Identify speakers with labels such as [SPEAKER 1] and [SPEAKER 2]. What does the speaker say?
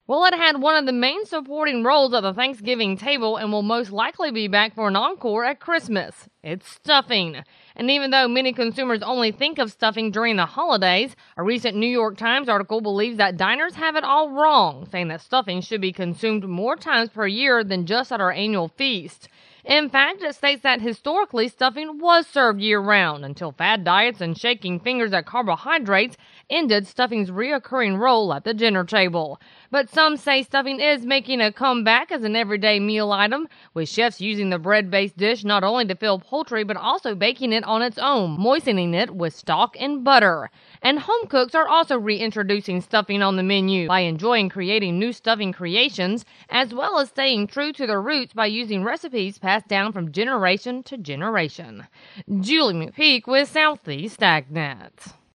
[SPEAKER 1] Well, it had one of the main supporting roles at the Thanksgiving table and will most likely be back for an encore at Christmas. It's stuffing. And even though many consumers only think of stuffing during the holidays, a recent New York Times article believes that diners have it all wrong, saying that stuffing should be consumed more times per year than just at our annual feast. In fact, it states that historically stuffing was served year-round until fad diets and shaking fingers at carbohydrates ended stuffing's reoccurring role at the dinner table. But some say stuffing is making a comeback as an everyday meal item, with chefs using the bread-based dish not only to fill poultry but also baking it on its own, moistening it with stock and butter. And home cooks are also reintroducing stuffing on the menu by enjoying creating new stuffing creations, as well as staying true to their roots by using recipes passed down from generation to generation. Julie McPeak with Southeast AgNet.